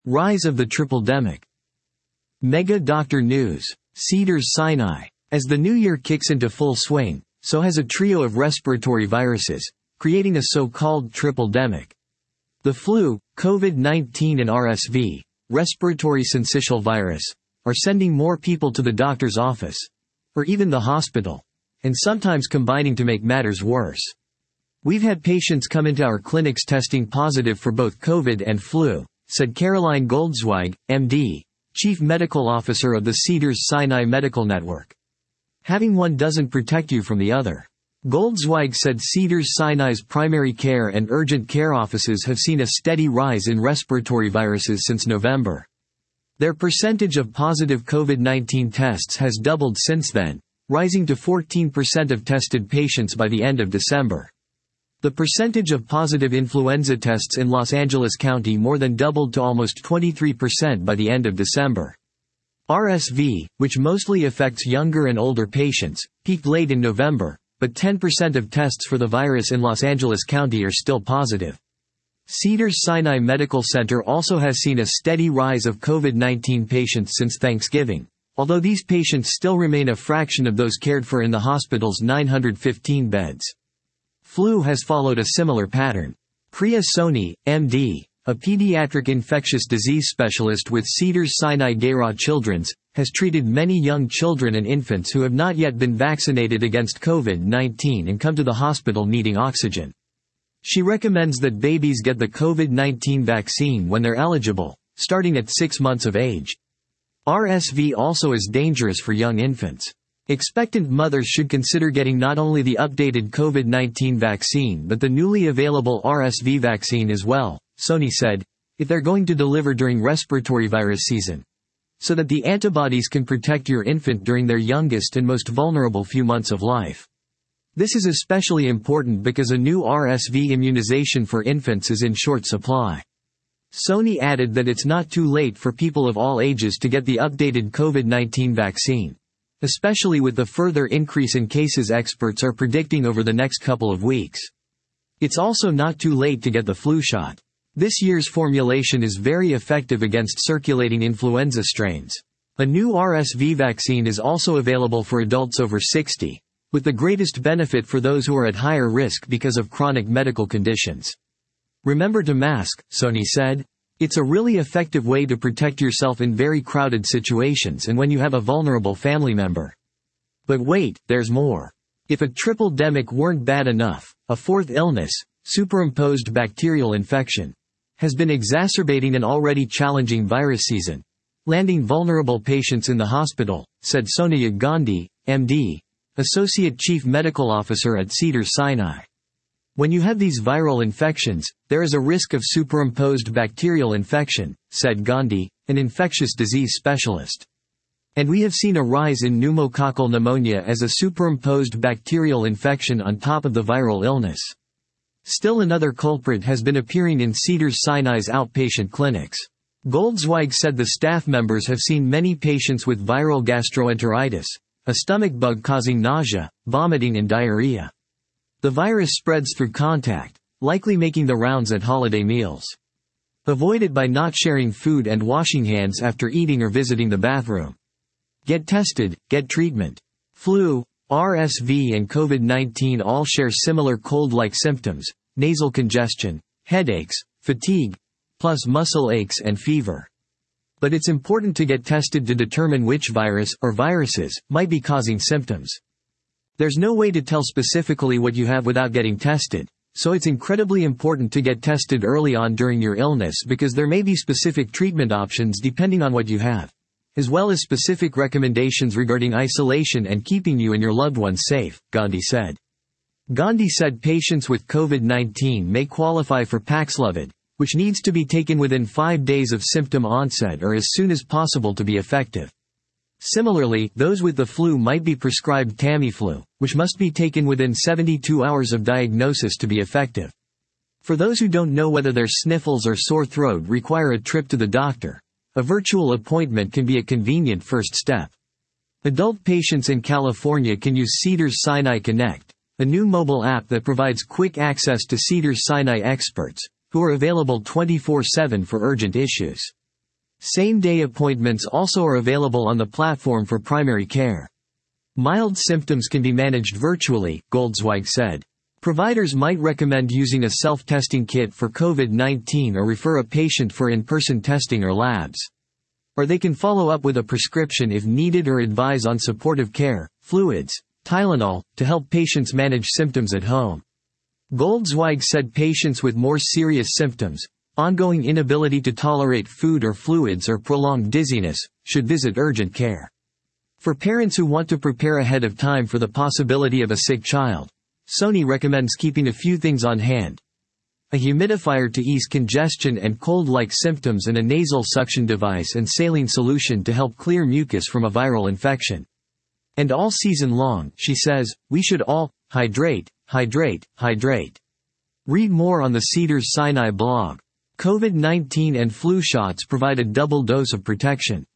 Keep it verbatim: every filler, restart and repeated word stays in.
Rise of the triple-demic. Mega Doctor News. Cedars-Sinai. As the new year kicks into full swing, so has a trio of respiratory viruses, creating a so-called triple-demic. The flu, COVID nineteen and R S V, respiratory syncytial virus, are sending more people to the doctor's office, or even the hospital, and sometimes combining to make matters worse. We've had patients come into our clinics testing positive for both COVID and flu, said Caroline Goldzweig, M D, Chief Medical Officer of the Cedars-Sinai Medical Network. Having one doesn't protect you from the other. Goldzweig said Cedars-Sinai's primary care and urgent care offices have seen a steady rise in respiratory viruses since November. Their percentage of positive COVID nineteen tests has doubled since then, rising to fourteen percent of tested patients by the end of December. The percentage of positive influenza tests in Los Angeles County more than doubled to almost twenty-three percent by the end of December. R S V, which mostly affects younger and older patients, peaked late in November, but ten percent of tests for the virus in Los Angeles County are still positive. Cedars-Sinai Medical Center also has seen a steady rise of COVID nineteen patients since Thanksgiving, although these patients still remain a fraction of those cared for in the hospital's nine hundred fifteen beds. Flu has followed a similar pattern. Priya Soni, M D, a pediatric infectious disease specialist with Cedars-Sinai Gera Children's, has treated many young children and infants who have not yet been vaccinated against COVID nineteen and come to the hospital needing oxygen. She recommends that babies get the COVID nineteen vaccine when they're eligible, starting at six months of age. R S V also is dangerous for young infants. Expectant mothers should consider getting not only the updated COVID nineteen vaccine but the newly available R S V vaccine as well, Soni said, if they're going to deliver during respiratory virus season, so that the antibodies can protect your infant during their youngest and most vulnerable few months of life. This is especially important because a new R S V immunization for infants is in short supply. Soni added that it's not too late for people of all ages to get the updated COVID nineteen vaccine, especially with the further increase in cases experts are predicting over the next couple of weeks. It's also not too late to get the flu shot. This year's formulation is very effective against circulating influenza strains. A new R S V vaccine is also available for adults over sixty, with the greatest benefit for those who are at higher risk because of chronic medical conditions. Remember to mask, Soni said. It's a really effective way to protect yourself in very crowded situations and when you have a vulnerable family member. But wait, there's more. If a triple-demic weren't bad enough, a fourth illness, superimposed bacterial infection, has been exacerbating an already challenging virus season, landing vulnerable patients in the hospital, said Sonia Gandhi, M D, Associate Chief Medical Officer at Cedars-Sinai. When you have these viral infections, there is a risk of superimposed bacterial infection, said Gandhi, an infectious disease specialist. And we have seen a rise in pneumococcal pneumonia as a superimposed bacterial infection on top of the viral illness. Still another culprit has been appearing in Cedars-Sinai's outpatient clinics. Goldzweig said the staff members have seen many patients with viral gastroenteritis, a stomach bug causing nausea, vomiting and diarrhea. The virus spreads through contact, likely making the rounds at holiday meals. Avoid it by not sharing food and washing hands after eating or visiting the bathroom. Get tested, get treatment. Flu, R S V and COVID nineteen all share similar cold-like symptoms, nasal congestion, headaches, fatigue, plus muscle aches and fever. But it's important to get tested to determine which virus or viruses might be causing symptoms. There's no way to tell specifically what you have without getting tested, so it's incredibly important to get tested early on during your illness because there may be specific treatment options depending on what you have, as well as specific recommendations regarding isolation and keeping you and your loved ones safe, Gandhi said. Gandhi said patients with COVID nineteen may qualify for Paxlovid, which needs to be taken within five days of symptom onset or as soon as possible to be effective. Similarly, those with the flu might be prescribed Tamiflu, which must be taken within seventy-two hours of diagnosis to be effective. For those who don't know whether their sniffles or sore throat require a trip to the doctor, a virtual appointment can be a convenient first step. Adult patients in California can use Cedars-Sinai Connect, a new mobile app that provides quick access to Cedars-Sinai experts, who are available twenty-four seven for urgent issues. Same-day appointments also are available on the platform for primary care. Mild symptoms can be managed virtually, Goldzweig said. Providers might recommend using a self-testing kit for COVID nineteen or refer a patient for in-person testing or labs. Or they can follow up with a prescription if needed or advise on supportive care, fluids, Tylenol, to help patients manage symptoms at home. Goldzweig said patients with more serious symptoms, ongoing inability to tolerate food or fluids or prolonged dizziness, should visit urgent care. For parents who want to prepare ahead of time for the possibility of a sick child, Sony recommends keeping a few things on hand. A humidifier to ease congestion and cold-like symptoms and a nasal suction device and saline solution to help clear mucus from a viral infection. And all season long, she says, we should all hydrate, hydrate, hydrate. Read more on the Cedars-Sinai blog. COVID nineteen and flu shots provide a double dose of protection.